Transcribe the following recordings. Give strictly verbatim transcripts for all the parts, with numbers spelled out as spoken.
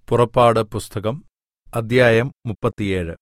പുറപ്പാട് പുസ്തകം അദ്ധ്യായം മുപ്പത്തിയേഴ്.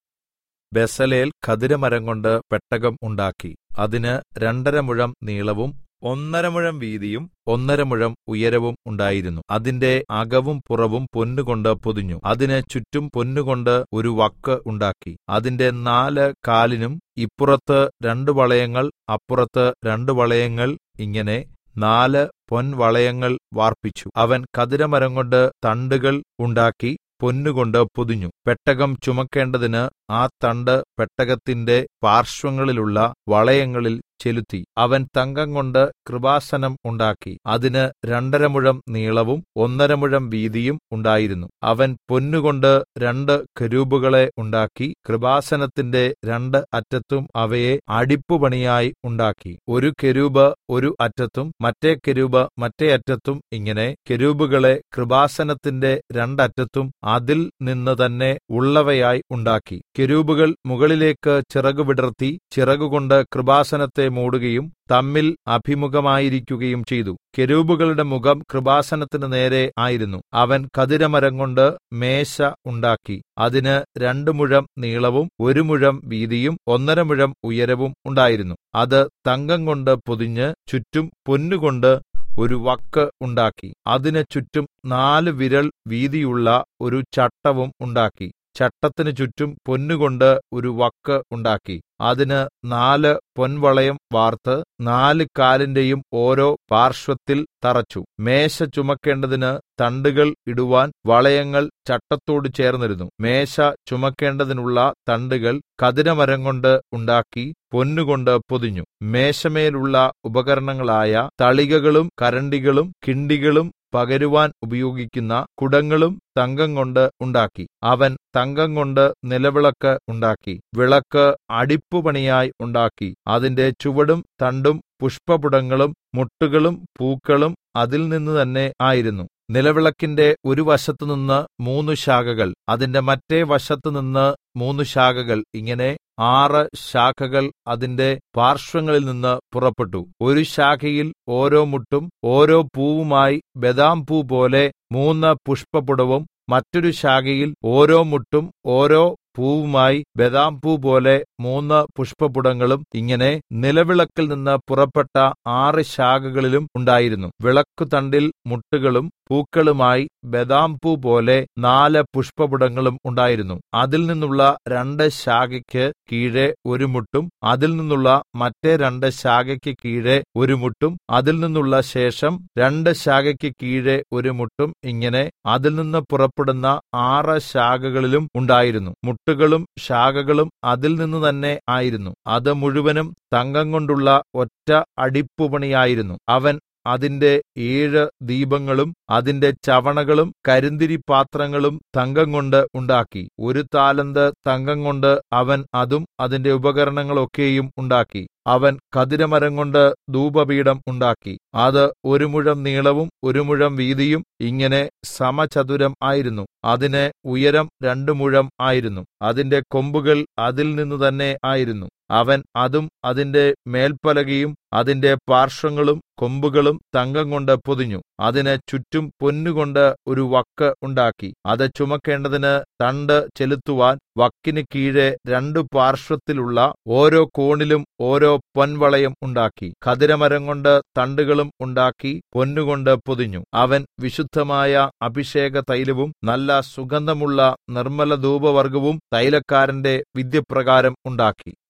ബെസലേൽ ഖദിരമരംകൊണ്ട് പെട്ടകം ഉണ്ടാക്കി. അതിന് രണ്ടര മുഴം നീളവും ഒന്നര മുഴം വീതിയും ഒന്നര മുഴം ഉയരവും ഉണ്ടായിരുന്നു. അതിന്റെ അകവും പുറവും പൊന്നുകൊണ്ട് പൊതിഞ്ഞു. അതിന് ചുറ്റും പൊന്നുകൊണ്ട് ഒരു വക്ക് ഉണ്ടാക്കി. അതിന്റെ നാല് കാലിനും ഇപ്പുറത്ത് രണ്ട് വളയങ്ങൾ അപ്പുറത്ത് രണ്ട് വളയങ്ങൾ, ഇങ്ങനെ നാല് പൊൻവളയങ്ങൾ വാർപ്പിച്ചു. അവൻ ഖദിരമരംകൊണ്ട് തണ്ടുകൾ ഉണ്ടാക്കി പൊന്നുകൊണ്ട് പൊതിഞ്ഞു. പെട്ടകം ചുമക്കേണ്ടതിന് ആ തണ്ട് പെട്ടകത്തിന്റെ പാർശ്വങ്ങളിലുള്ള വളയങ്ങളിൽ ചെലുത്തി. അവൻ തങ്കംകൊണ്ട് കൃപാസനം ഉണ്ടാക്കി. അതിന് രണ്ടര മുഴം നീളവും ഒന്നര മുഴം വീതിയും ഉണ്ടായിരുന്നു. അവൻ പൊന്നുകൊണ്ട് രണ്ട് കെരൂബുകളെ ഉണ്ടാക്കി. കൃപാസനത്തിന്റെ രണ്ട് അറ്റത്തും അവയെ അടിപ്പുപണിയായി ഉണ്ടാക്കി. ഒരു കെരൂബ് ഒരു അറ്റത്തും മറ്റേ കെരൂബ് മറ്റേ അറ്റത്തും, ഇങ്ങനെ കെരൂബുകളെ കൃപാസനത്തിന്റെ രണ്ടറ്റത്തും അതിൽ നിന്ന് തന്നെ ഉള്ളവയായി ഉണ്ടാക്കി. കെരൂബുകൾ മുകളിലേക്ക് ചിറകു വിടർത്തി ചിറകുകൊണ്ട് കൃപാസനത്തെ മൂടുകയും തമ്മിൽ അഭിമുഖമായിരിക്കുകയും ചെയ്തു. കെരൂബുകളുടെ മുഖം കൃപാസനത്തിന് നേരെ ആയിരുന്നു. അവൻ ഖദിരമരംകൊണ്ട് മേശ ഉണ്ടാക്കി. അതിന് രണ്ട് മുഴം നീളവും ഒരു മുഴം വീതിയും ഒന്നര മുഴം ഉയരവും ഉണ്ടായിരുന്നു. അത് തങ്കംകൊണ്ട് പൊതിഞ്ഞ് ചുറ്റും പൊന്നുകൊണ്ട് ഒരു വക്ക് ഉണ്ടാക്കി. അതിന് ചുറ്റും നാല് വിരൽ വീതിയുള്ള ഒരു ചട്ടവും ഉണ്ടാക്കി. ചട്ടത്തിന് ചുറ്റും പൊന്നുകൊണ്ട് ഒരു വക്ക് ഉണ്ടാക്കി. അതിന് നാല് പൊൻവളയം വാർത്ത് നാല് കാലിന്റെയും ഓരോ പാർശ്വത്തിൽ തറച്ചു. മേശ ചുമക്കേണ്ടതിന് തണ്ടുകൾ ഇടുവാൻ വളയങ്ങൾ ചട്ടത്തോട് ചേർന്നിരുന്നു. മേശ ചുമക്കേണ്ടതിനുള്ള തണ്ടുകൾ ഖദിരമരംകൊണ്ട് ഉണ്ടാക്കി പൊന്നുകൊണ്ട് പൊതിഞ്ഞു. മേശമേലുള്ള ഉപകരണങ്ങളായ തളികകളും കരണ്ടികളും കിണ്ടികളും പകരുവാൻ ഉപയോഗിക്കുന്ന കുടങ്ങളും തങ്കംകൊണ്ട് ഉണ്ടാക്കി. അവൻ തങ്കംകൊണ്ട് നിലവിളക്ക് ഉണ്ടാക്കി. വിളക്ക് അടിപ്പുപണിയായി ഉണ്ടാക്കി. അതിന്റെ ചുവടും തണ്ടും പുഷ്പപുടങ്ങളും മുട്ടുകളും പൂക്കളും അതിൽ നിന്ന് തന്നെ ആയിരുന്നു. നിലവിളക്കിന്റെ ഒരു വശത്തുനിന്ന് മൂന്ന് ശാഖകൾ, അതിന്റെ മറ്റേ വശത്തുനിന്ന് മൂന്ന് ശാഖകൾ, ഇങ്ങനെ ആറ് ശാഖകൾ അതിന്റെ പാർശ്വങ്ങളിൽ നിന്ന് പുറപ്പെട്ടു. ഒരു ശാഖയിൽ ഓരോ മുട്ടും ഓരോ പൂവുമായി ബദാംപൂ പോലെ മൂന്ന് പുഷ്പപുടവും, മറ്റൊരു ശാഖയിൽ ഓരോ മുട്ടും ഓരോ പൂവുമായി ബദാംപൂ പോലെ മൂന്ന് പുഷ്പപുടങ്ങളും, ഇങ്ങനെ നിലവിളക്കിൽ നിന്ന് പുറപ്പെട്ട ആറ് ശാഖകളിലും ഉണ്ടായിരുന്നു. വിളക്കുതണ്ടിൽ മുട്ടുകളും പൂക്കളുമായി ബദാംപൂ പോലെ നാല് പുഷ്പപുടങ്ങളും ഉണ്ടായിരുന്നു. അതിൽ നിന്നുള്ള രണ്ട് ശാഖയ്ക്ക് കീഴെ ഒരു മുട്ടും അതിൽ നിന്നുള്ള മറ്റേ രണ്ട് ശാഖയ്ക്ക് കീഴെ ഒരു മുട്ടും അതിൽ നിന്നുള്ള ശേഷം രണ്ട് ശാഖയ്ക്ക് കീഴെ ഒരു മുട്ടും, ഇങ്ങനെ അതിൽ നിന്ന് പുറപ്പെടുന്ന ആറ് ശാഖകളിലും ഉണ്ടായിരുന്നു. മുട്ടുകളും ശാഖകളും അതിൽ നിന്ന് തന്നെ ആയിരുന്നു. അത് മുഴുവനും തങ്കം കൊണ്ടുള്ള ഒറ്റ അടിപ്പുപണിയായിരുന്നു. അവൻ അതിന്റെ ഏഴ് ദീപങ്ങളും അതിന്റെ ചവണകളും കരിന്തിരിപാത്രങ്ങളും തങ്കംകൊണ്ട് ഉണ്ടാക്കി. ഒരു താലന്ത് തങ്കംകൊണ്ട് അവൻ അതും അതിന്റെ ഉപകരണങ്ങളൊക്കെയും ഉണ്ടാക്കി. അവൻ ഖദിരമരംകൊണ്ട് ധൂപപീഠം ഉണ്ടാക്കി. അത് ഒരു മുഴം നീളവും ഒരു മുഴം വീതിയും ഇങ്ങനെ സമചതുരം ആയിരുന്നു. അതിന് ഉയരം രണ്ട് മുഴം ആയിരുന്നു. അതിന്റെ കൊമ്പുകൾ അതിൽ നിന്ന് തന്നെ ആയിരുന്നു. അവൻ അതും അതിന്റെ മേൽപ്പലകയും അതിന്റെ പാർശ്വങ്ങളും കൊമ്പുകളും തങ്കംകൊണ്ട് പൊതിഞ്ഞു. അതിന് ചുറ്റും പൊന്നുകൊണ്ട് ഒരു വക്ക് ഉണ്ടാക്കി. അത് ചുമക്കേണ്ടതിന് തണ്ട് ചെലുത്തുവാൻ വക്കിന് കീഴെ രണ്ടു പാർശ്വത്തിലുള്ള ഓരോ കോണിലും ഓരോ പൊൻവളയം ഉണ്ടാക്കി. ഖദിരമരംകൊണ്ട് തണ്ടുകളും ഉണ്ടാക്കി പൊന്നുകൊണ്ട് പൊതിഞ്ഞു. അവൻ വിശുദ്ധമായ അഭിഷേക തൈലവും നല്ല സുഗന്ധമുള്ള നിർമ്മല ധൂപവർഗ്ഗവും തൈലക്കാരന്റെ വിദ്യപ്രകാരം ഉണ്ടാക്കി.